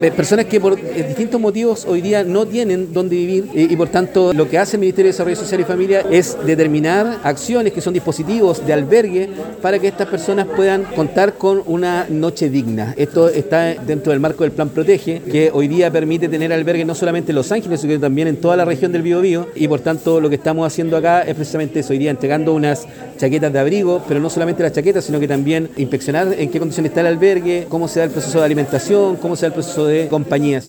Personas que por distintos motivos hoy día no tienen dónde vivir y por tanto lo que hace el Ministerio de Desarrollo Social y Familia es determinar acciones que son dispositivos de albergue para que estas personas puedan contar con una noche digna. Esto está dentro del marco del Plan Protege, que hoy día permite tener albergue no solamente en Los Ángeles, sino también en toda la región del Biobío, y por tanto lo que estamos haciendo acá es precisamente eso, hoy día entregando unas chaquetas de abrigo, pero no solamente las chaquetas, sino que también inspeccionar en qué condiciones está el albergue, cómo se da el proceso de alimentación, cómo se da el proceso de compañías.